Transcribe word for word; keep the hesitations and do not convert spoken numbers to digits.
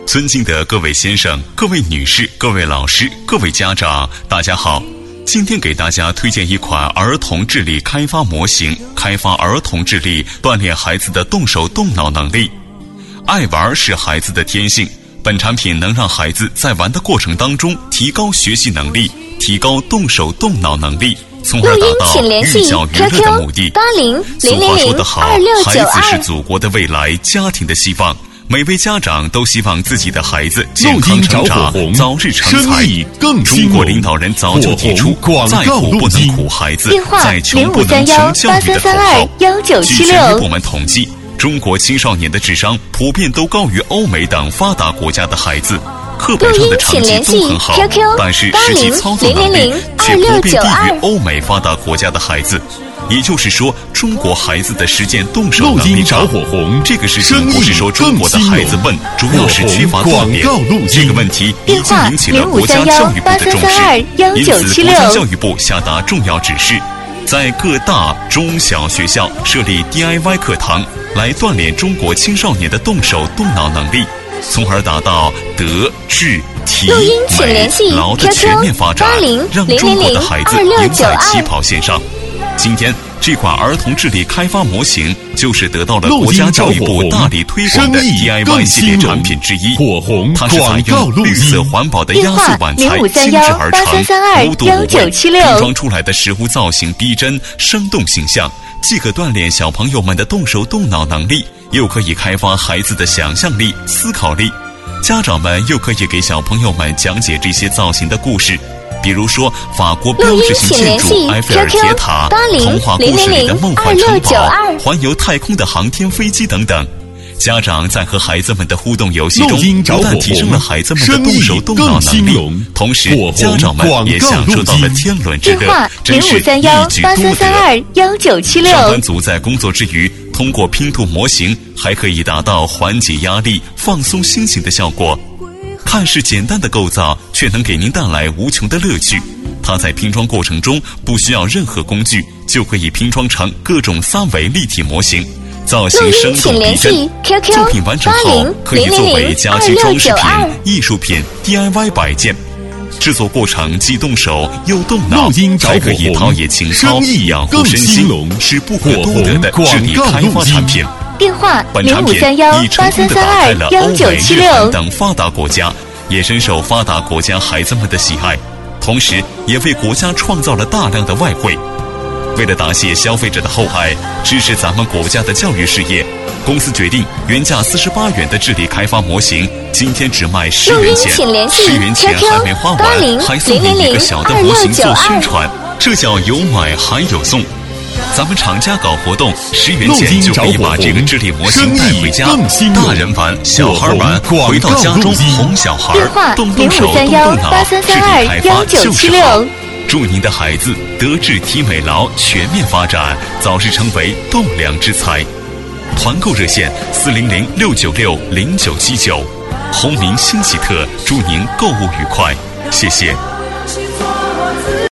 尊敬的各位先生、各位女士、各位老师、各位家长，大家好。今天给大家推荐一款儿童智力开发模型，开发儿童智力，锻炼孩子的动手动脑能力。爱玩是孩子的天性，本产品能让孩子在玩的过程当中提高学习能力，提高动手动脑能力，从而达到寓教于乐的目的。俗话说得好，孩子是祖国的未来，家庭的希望。每位家长都希望自己的孩子健康成长，早日成才。中国领导人早就提出，再苦不能苦孩子，再穷不能穷教育的口号。据权威部门统计，中国青少年的智商普遍都高于欧美等发达国家的孩子，课本上的成绩都很好，但是实际操作能力却普遍低于欧美发达国家的孩子。也就是说，中国孩子的实践动手能力差。这个事情不是说中国的孩子笨，主要是缺乏锻炼。这个问题已经引起了国家教育部的重视，因此国家教育部下达重要指示，在各大中小学校设立 D I Y 课堂，来锻炼中国青少年的动手动脑能力，从而达到德智体美劳的全面发展，让中国的孩子赢在起跑线上。今天这款儿童智力开发模型就是得到了国家教育部大力推广的 D I Y 系列产品之一。它是采用绿色环保的压塑碗材精制而成，无毒无味，拼装出来的食物造型逼真生动形象，既可锻炼小朋友们的动手动脑能力，又可以开发孩子的想象力、思考力。家长们又可以给小朋友们讲解这些造型的故事，比如说法国标志性建筑埃菲尔铁塔、童话故事里的梦幻城堡、环游太空的航天飞机等等。家长在和孩子们的互动游戏中，不但提升了孩子们的动手动脑能力，同时家长们也享受到了天伦之乐，真是一举多得。上班族在工作之余，通过拼图模型还可以达到缓解压力、放松心情的效果。看似简单的构造，却能给您带来无穷的乐趣。它在拼装过程中不需要任何工具，就可以拼装成各种三维立体模型，造型生动逼真。作品完成后，可以作为家居装饰品、艺术品、D I Y 摆件。制作过程既动手又动脑，还可以陶冶情操、养护身心，是不可多得的智力开发产品。 电话零五三幺八三三二幺九七六。等发达国家，也深受发达国家孩子们的喜爱，同时也为国家创造了大量的外汇。为了答谢消费者的厚爱，支持咱们国家的教育事业，公司决定原价四十八元的智力开发模型，今天只卖十元钱。十元钱还没花完，还送你一个小的模型做宣传，这叫有买还有送。咱们厂家搞活动，十元钱就可以把这个智力模型带回家，大人玩，小孩玩，回到家中哄小孩，动动手动动脑，智力开发就是好。祝您的孩子德智体美劳全面发展，早日成为栋梁之才。团购热线四零零六九六零九七九。鸿明新奇特，祝您购物愉快，谢谢。